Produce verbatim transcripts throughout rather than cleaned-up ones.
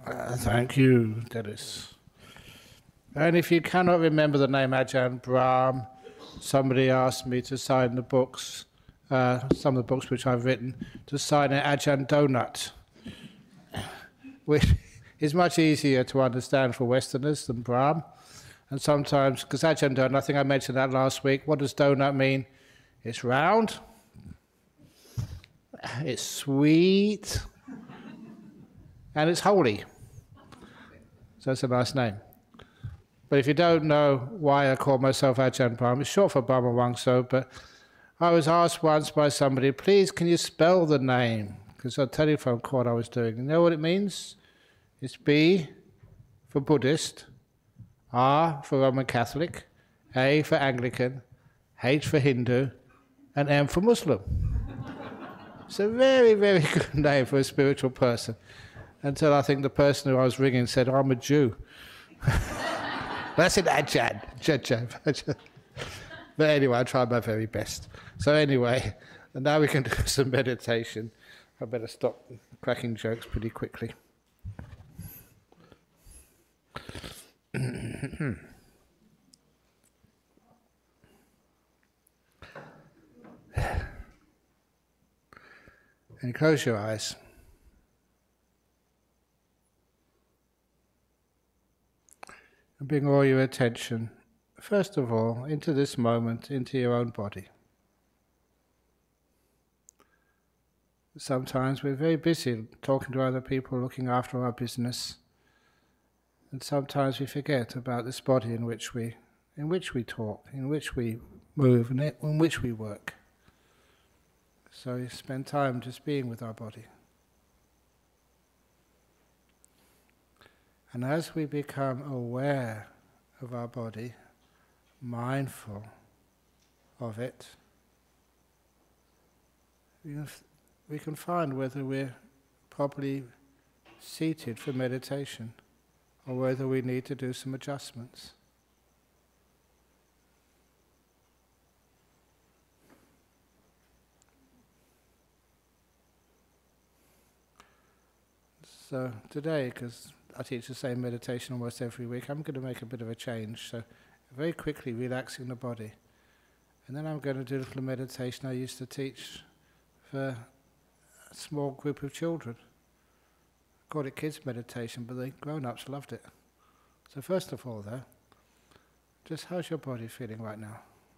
Uh, thank you, Dennis. And if you cannot remember the name Ajahn Brahm, somebody asked me to sign the books, uh, some of the books which I've written, to sign an Ajahn Donut, which is much easier to understand for Westerners than Brahm. And sometimes, because Ajahn Donut, I think I mentioned that last week, what does donut mean? It's round, it's sweet, and it's holy. So it's a nice name. But if you don't know why I call myself Ajahn Brahm, it's short for Brahma Wangso, but I was asked once by somebody, please can you spell the name? Because a telephone call I was doing. You know what it means? It's B for Buddhist, R for Roman Catholic, A for Anglican, H for Hindu, and M for Muslim. It's a very, very good name for a spiritual person. Until I think the person who I was ringing said, I'm a Jew. That's an Ajahn. Ajahn. But anyway, I tried my very best. So anyway, and now we can do some meditation. I better stop cracking jokes pretty quickly. And close your eyes. And bring all your attention, first of all, into this moment, into your own body. Sometimes we're very busy talking to other people, looking after our business, and sometimes we forget about this body in which we, in which we talk, in which we move, and in which we work. So we spend time just being with our body. And as we become aware of our body, mindful of it, we can, we can find whether we're properly seated for meditation or whether we need to do some adjustments. So today, because I teach the same meditation almost every week, I'm going to make a bit of a change. So very quickly relaxing the body. And then I'm going to do a little meditation I used to teach for a small group of children. I called it kids meditation, but the grown-ups loved it. So first of all though, just how's your body feeling right now?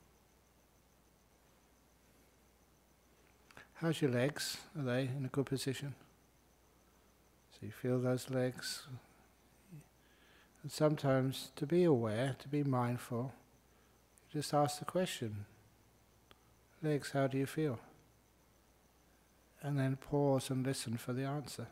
How's your legs? Are they in a good position? So you feel those legs. And sometimes to be aware, to be mindful, you just ask the question, legs, how do you feel? And then pause and listen for the answer.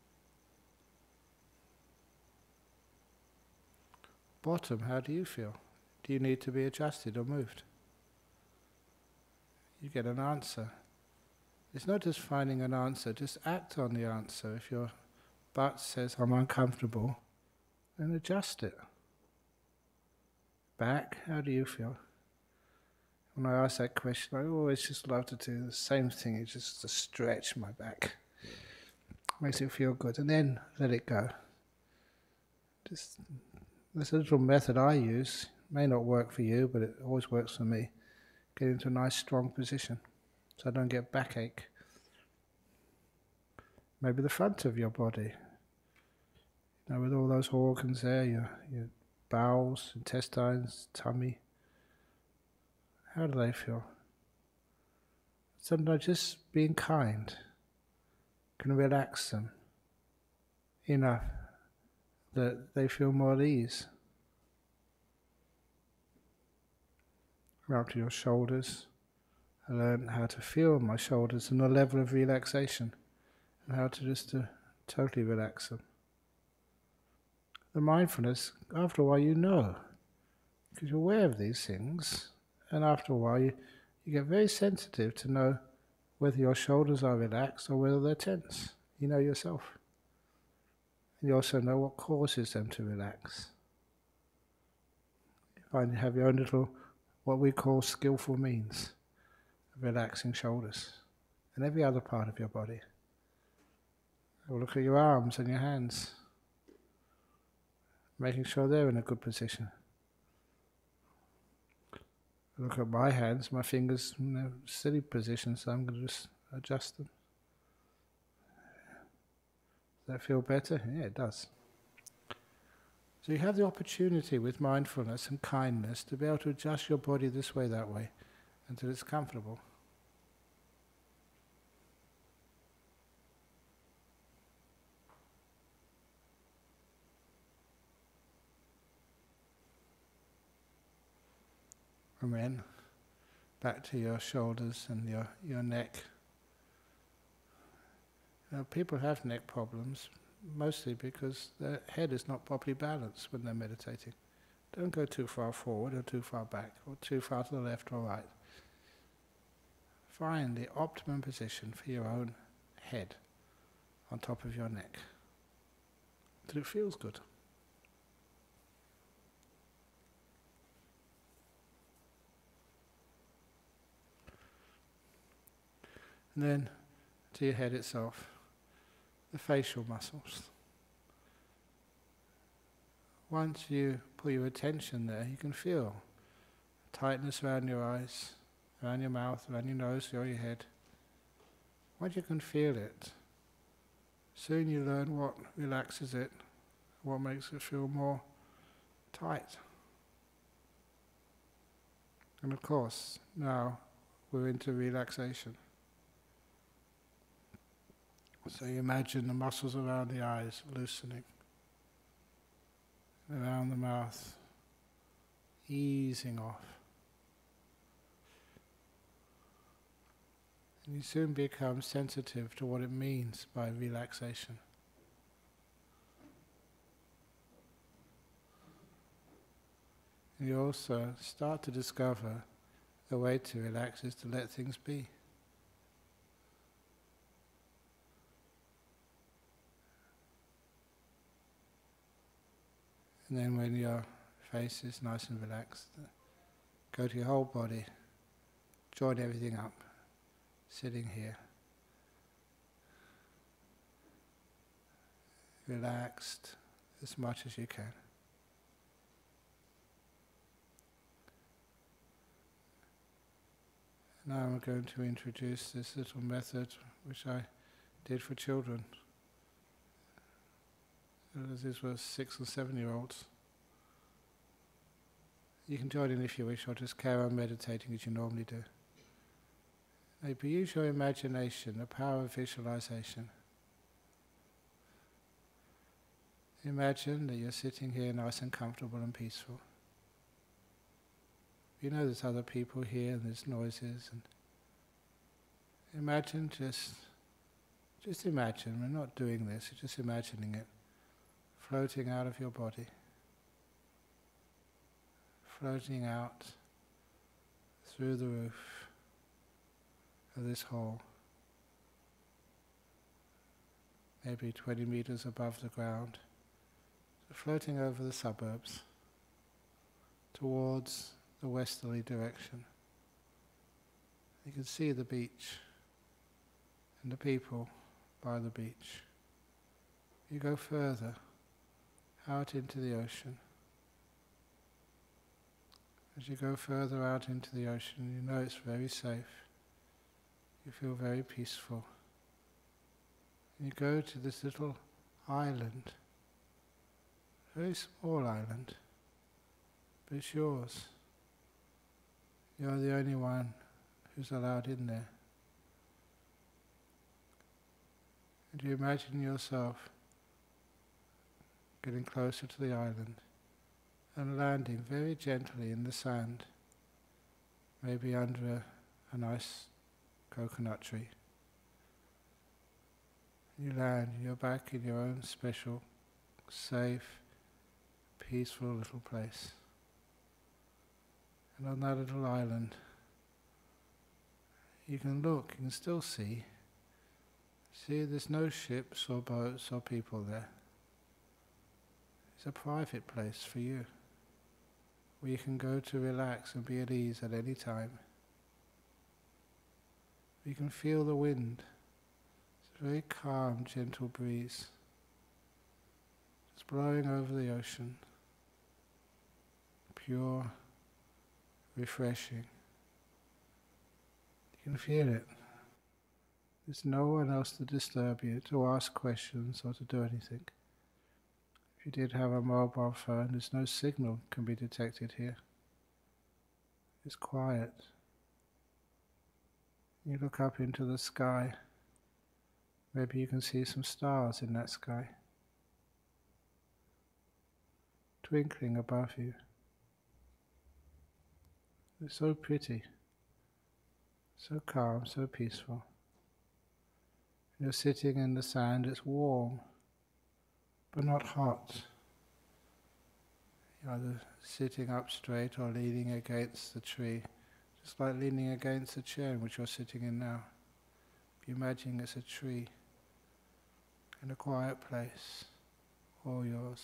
Bottom, how do you feel? Do you need to be adjusted or moved? You get an answer. It's not just finding an answer, just act on the answer. If your butt says, I'm uncomfortable, then adjust it. Back, how do you feel? When I ask that question, I always just love to do the same thing, it's just to stretch my back. Makes it feel good, and then let it go. Just, there's a little method I use, it may not work for you, but it always works for me. Get into a nice strong position, so I don't get backache. Maybe the front of your body. Now with all those organs there, your, your bowels, intestines, tummy, how do they feel? Sometimes just being kind can relax them enough that they feel more at ease. Up to your shoulders. I learned how to feel my shoulders and the level of relaxation and how to just to totally relax them. The mindfulness, after a while you know, because you're aware of these things, and after a while you, you get very sensitive to know whether your shoulders are relaxed or whether they're tense. You know yourself. And you also know what causes them to relax. You find you have your own little, what we call skillful means of relaxing shoulders and every other part of your body. Or look at your arms and your hands. making sure they're in a good position. Look at my hands, my fingers in a silly position, so I'm going to just adjust them. Does that feel better? Yeah, it does. So you have the opportunity with mindfulness and kindness to be able to adjust your body this way, that way, until it's comfortable. And then back to your shoulders and your, your neck. Now, people have neck problems, mostly because their head is not properly balanced when they're meditating. Don't go too far forward or too far back or too far to the left or right. Find the optimum position for your own head on top of your neck until it feels good. And then to your head itself, the facial muscles. Once you put your attention there, you can feel tightness around your eyes, around your mouth, around your nose, or your head. Once you can feel it, soon you learn what relaxes it, what makes it feel more tight. And of course, now we're into relaxation. So you imagine the muscles around the eyes loosening, around the mouth easing off. And you soon become sensitive to what it means by relaxation. And you also start to discover the way to relax is to let things be. And then when your face is nice and relaxed, go to your whole body, join everything up, sitting here. Relaxed as much as you can. Now I'm going to introduce this little method which I did for children. These were six or seven year olds. You can join in if you wish, or just carry on meditating as you normally do. Now, but use your imagination, the power of visualization. Imagine that you're sitting here nice and comfortable and peaceful. You know there's other people here and there's noises. And imagine just, just imagine, we're not doing this, you're just imagining it. Floating out of your body, floating out through the roof of this hole, maybe twenty meters above the ground, so floating over the suburbs towards the westerly direction. You can see the beach and the people by the beach. You go further out into the ocean. As you go further out into the ocean, you know it's very safe. You feel very peaceful. You go to this little island, very small island, but it's yours. You're the only one who's allowed in there. And you imagine yourself getting closer to the island and landing very gently in the sand, maybe under a, a nice coconut tree. You land, you're back in your own special, safe, peaceful little place. And on that little island, you can look, you can still see. See, there's no ships or boats or people there. It's a private place for you, where you can go to relax and be at ease at any time. You can feel the wind. It's a very calm, gentle breeze, just blowing over the ocean. pure, refreshing. You can feel it. There's no one else to disturb you, to ask questions or to do anything. If you did have a mobile phone, there's no signal can be detected here. It's quiet. You look up into the sky. Maybe you can see some stars in that sky, twinkling above you. It's so pretty, so calm, so peaceful. You're sitting in the sand, it's warm, but not hot. You're either sitting up straight or leaning against the tree, just like leaning against the chair in which you're sitting in now. If you imagine it's a tree in a quiet place, all yours.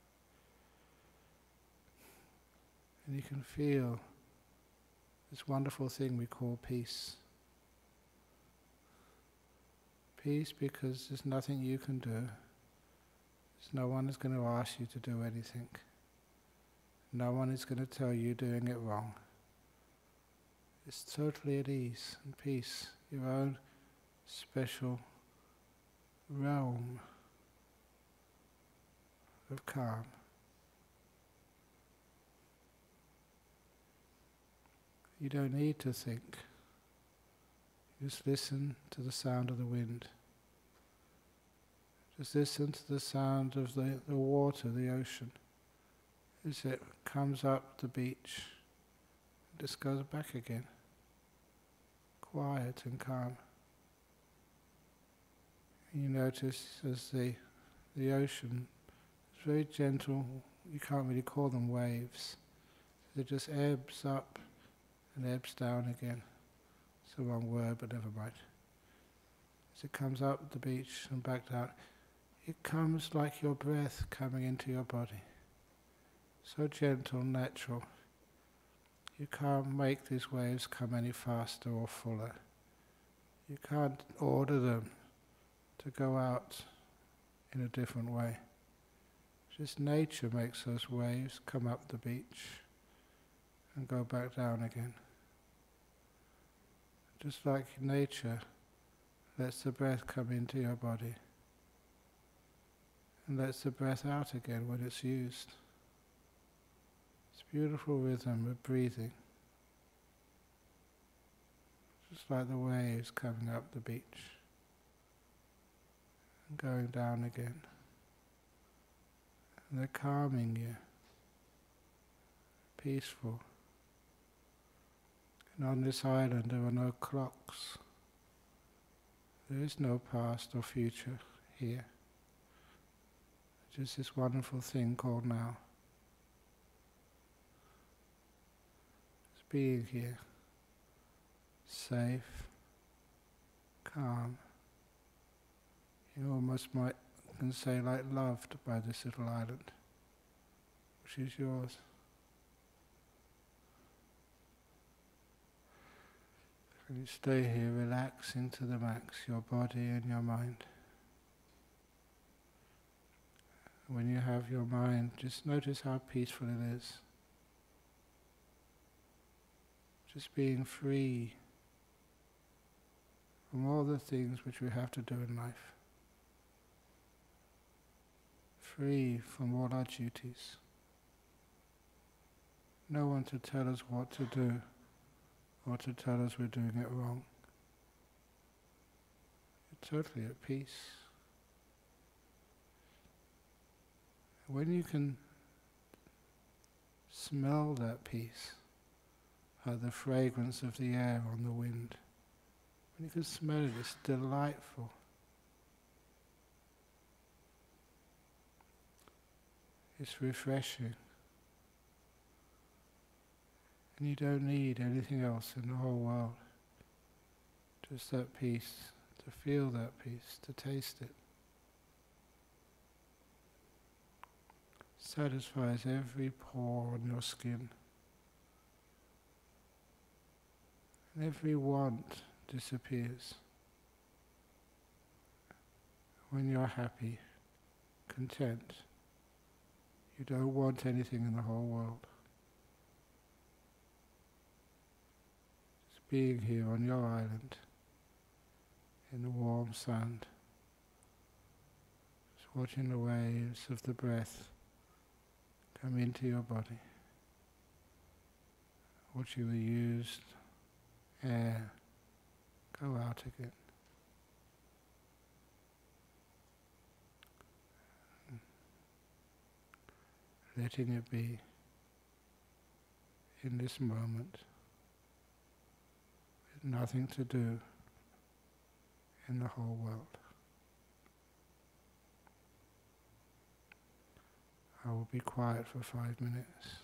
And you can feel this wonderful thing we call peace. Peace because there's nothing you can do. There's no one is going to ask you to do anything. No one is going to tell you doing it wrong. It's totally at ease and peace, your own special realm of calm. You don't need to think. Just listen to the sound of the wind. Just listen to the sound of the, the water, the ocean, as it comes up the beach and just goes back again. Quiet and calm. You notice as the, the ocean is very gentle, you can't really call them waves. It just ebbs up and ebbs down again. It's the wrong word, but never mind. As it comes up the beach and back down, it comes like your breath coming into your body. So gentle, natural. You can't make these waves come any faster or fuller. You can't order them to go out in a different way. Just nature makes those waves come up the beach and go back down again. Just like nature lets the breath come into your body and lets the breath out again when it's used. It's a beautiful rhythm of breathing. Just like the waves coming up the beach and going down again. And they're calming you, peaceful. And on this island there are no clocks. There is no past or future here. Just this wonderful thing called now. Just being here, safe, calm. You almost might can say like loved by this little island, which is yours. And you stay here relaxing to the max, your body and your mind. When you have your mind, just notice how peaceful it is. Just being free from all the things which we have to do in life. Free from all our duties. No one to tell us what to do or to tell us we're doing it wrong. You're totally at peace. When you can smell that peace, like the fragrance of the air on the wind, when you can smell it, it's delightful. It's refreshing. And you don't need anything else in the whole world. Just that peace, to feel that peace, to taste it. Satisfies every pore on your skin. And every want disappears. When you're happy, content, you don't want anything in the whole world. being here on your island, in the warm sand, just watching the waves of the breath come into your body, watching the used air go out again. Letting it be in this moment, with nothing to do in the whole world. I will be quiet for five minutes.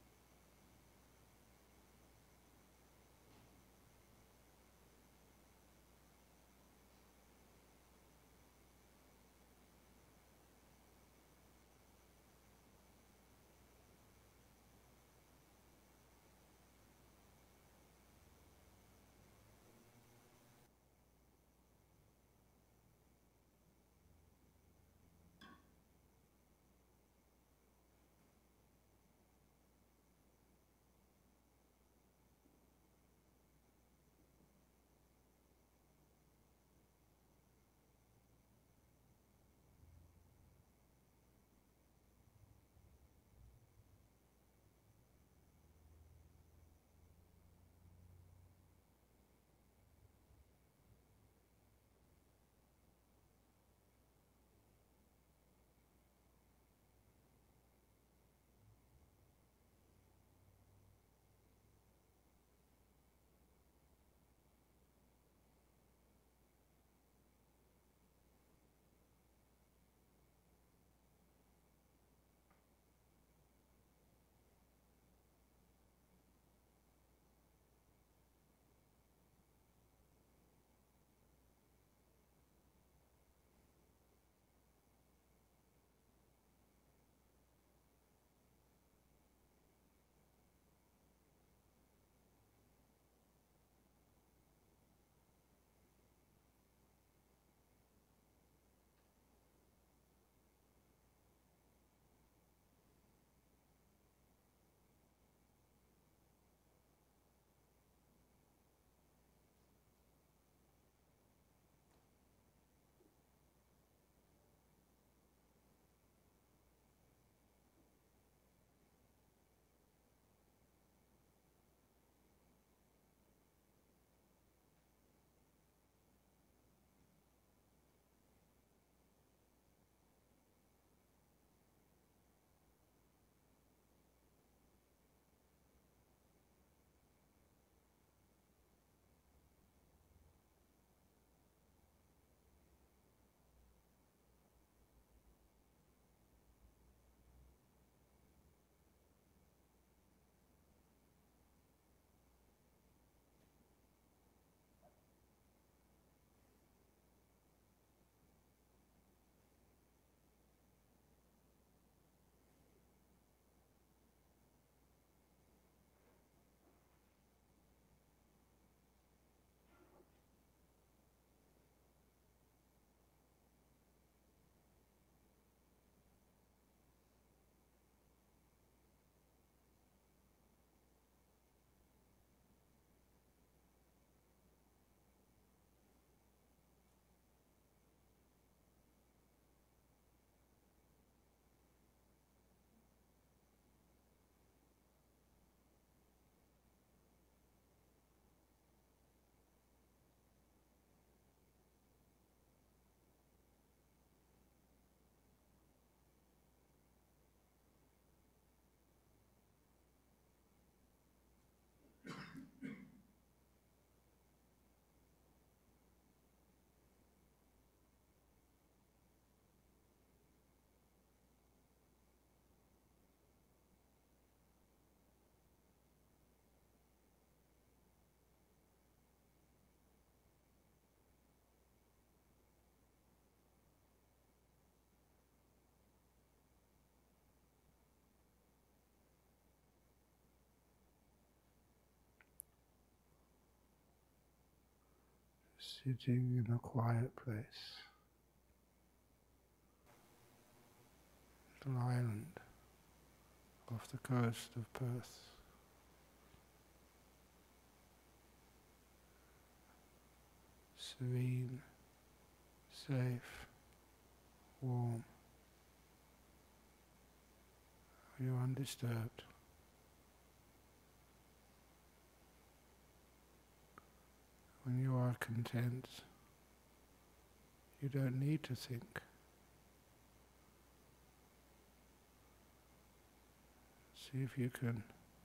Sitting in a quiet place, little island off the coast of Perth. serene, safe, warm. You're undisturbed. When you are content, you don't need to think. See if you can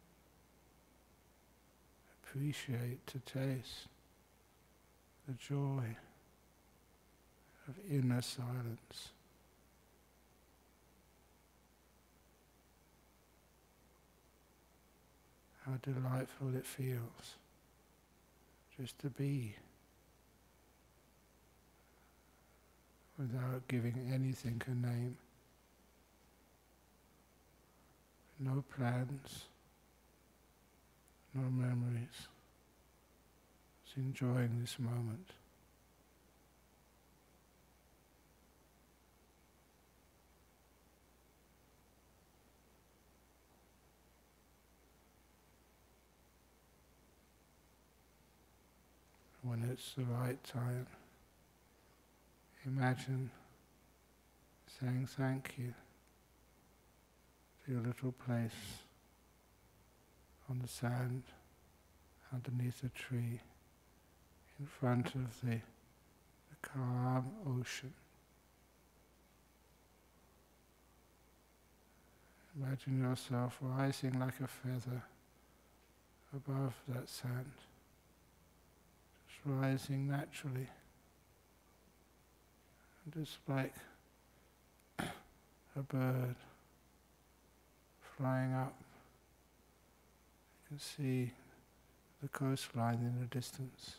appreciate, to taste the joy of inner silence. How delightful it feels just to be without giving anything a name. No plans, no memories. Just enjoying this moment. When it's the right time, imagine saying thank you to your little place on the sand underneath a tree in front of the, the calm ocean. Imagine yourself rising like a feather above that sand. Rising naturally, and just like a bird flying up, you can see the coastline in the distance,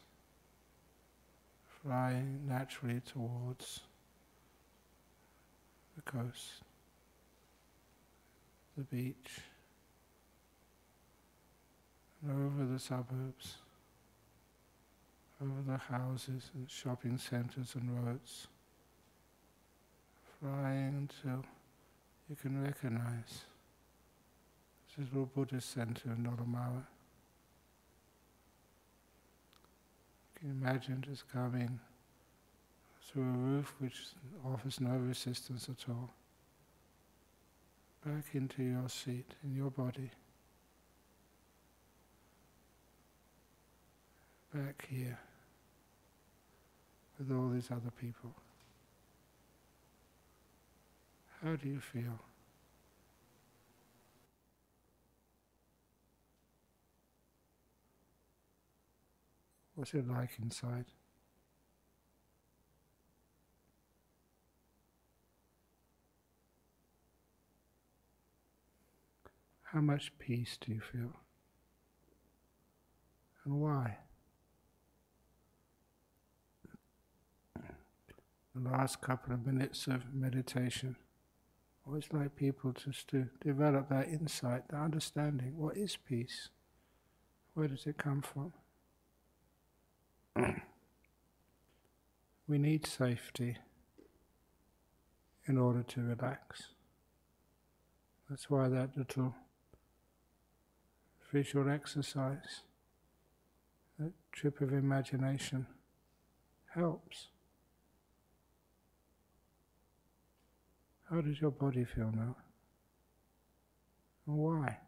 flying naturally towards the coast, the beach, and over the suburbs, over the houses and shopping centres and roads, flying until you can recognize this little Buddhist centre in Nolomala. You can imagine just coming through a roof which offers no resistance at all, back into your seat, in your body, back here, with all these other people. How do you feel? What's it like inside? How much peace do you feel? And why? The last couple of minutes of meditation, I always like people just to develop that insight, that understanding. What is peace? Where does it come from? We need safety in order to relax. That's why that little visual exercise, that trip of imagination, helps. How does your body feel now? And why?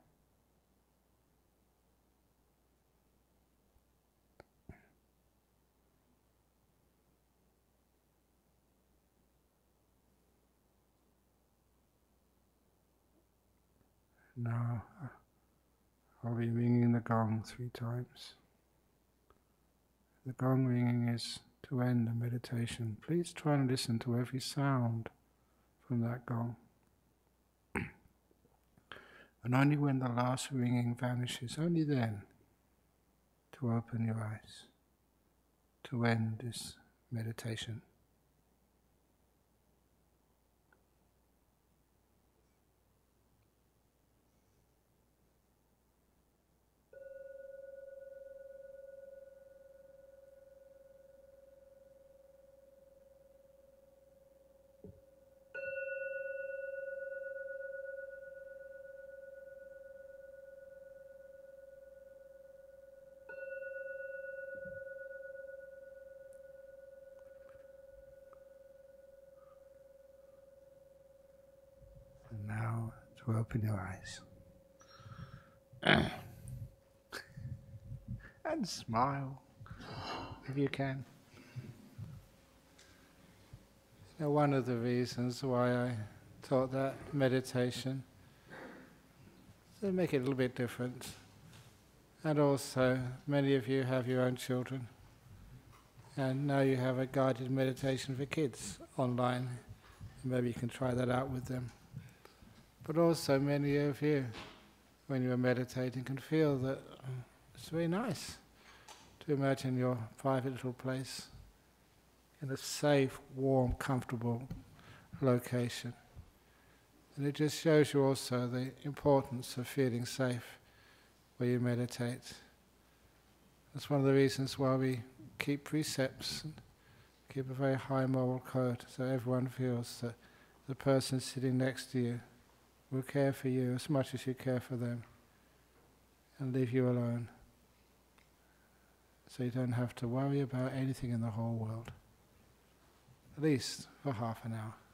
Now I'll be ringing the gong three times. The gong ringing is to end the meditation. Please try and listen to every sound from that gong. And only when the last ringing vanishes, only then, to open your eyes, to end this meditation. now to open your eyes. And smile, if you can. So one of the reasons why I taught that meditation, to make it a little bit different. And also, many of you have your own children, and now you have a guided meditation for kids online. Maybe you can try that out with them. But also, many of you, when you are meditating, can feel that it's very nice to imagine your private little place in a safe, warm, comfortable location. And it just shows you also the importance of feeling safe where you meditate. That's one of the reasons why we keep precepts and keep a very high moral code, so everyone feels that the person sitting next to you will care for you as much as you care for them and leave you alone, so you don't have to worry about anything in the whole world, at least for half an hour.